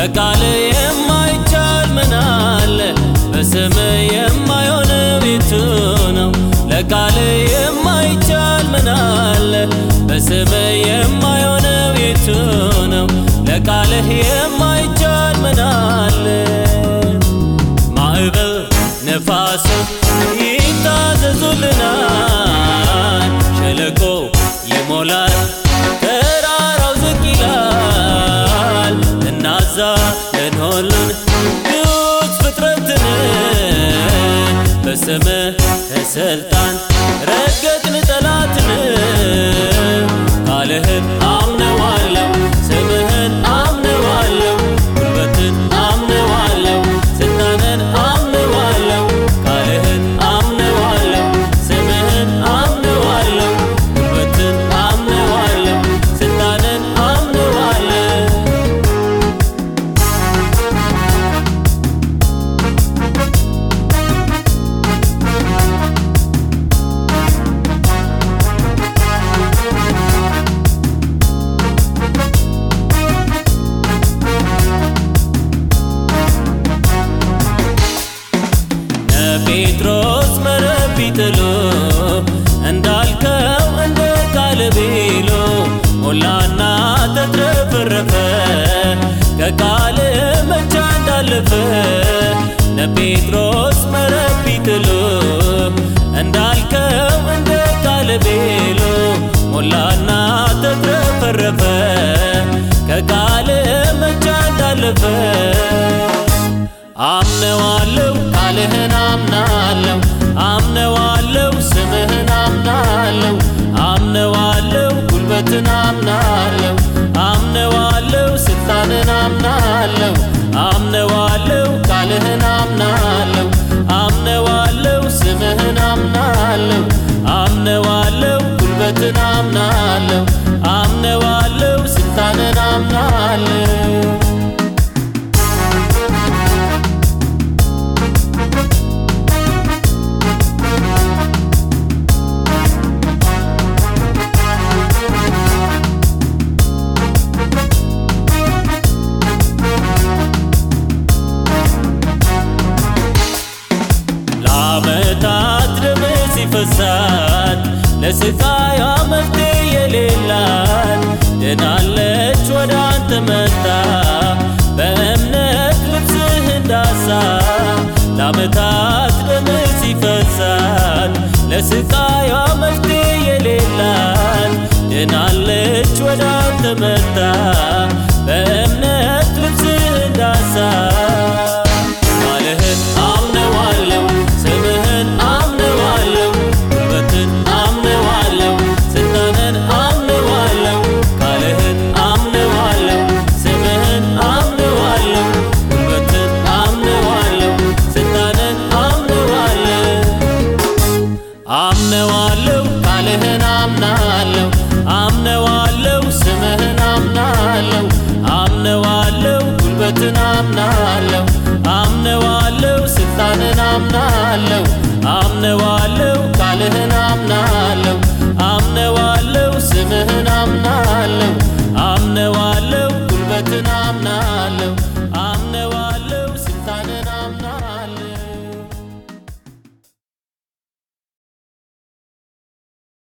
ለቃል የማይቻል ምን አለ በስም የማይሆነው የቱ ነው ለቃል የማይቻል ምን አለ በስም የማይሆነው የቱ ነው ለቃል የማይቻል ምን አለ ማዕበል ነፋስ ይታዘዙልናል ሸለቆ ይሞላል ተራራው ዝቅ ይላል እናዛለን ግዑዝ ፍጥረትን በስምህ ስልጣን ረገጥን ጠላትን ቃልህን አምነዋለሁ ስምህን አምነዋለሁ ጉልበትን አምነዋለሁ ስልጣንን አምነዋለሁ ቃልህን አምነዋለሁ ስምህን አምነዋለሁ ጉልበትን አምነዋለሁ ስልጣንን አምነዋለሁ ጴጥሮስ መረብ ቢጥሉ እንዳልከው እንደ ቃል ቢሉ ሞላና ተትረፈረፈ ከቃል መቻ እንዳለፈ ጴጥሮስ መረብ ቢጥሉ እንዳልከው እንደ ቃል ቢሉ ሞላና ተትረፈረፈ ከቃል መቻ እንዳለፈ አምነዋለሁ ቃልህን አምናለሁ አምነዋለሁ ስምህን አምናለሁ አምነዋለሁ ጉልበትን አምናለሁ አምነዋለሁ ስልጣንን አምናለሁ አምነዋለሁ ቃልህን አምናለሁ አምነዋለሁ ስምህን አምናለሁ አምነዋለሁ ጉልበትን አምናለሁ አምነዋለሁ ስልጣንን አምናለሁ ለዓመታት ደም ሲፈሳት ለስቃዩ መፍትሄ የሌላት ድናለች ወደ አንተ መጣ በእምነት ልብስህን ዳሳ ለዓመታት ደም ሲፈሳት ለስቃዩ መፍትሄ የሌላት ድናለች ወደ አንተ መጣ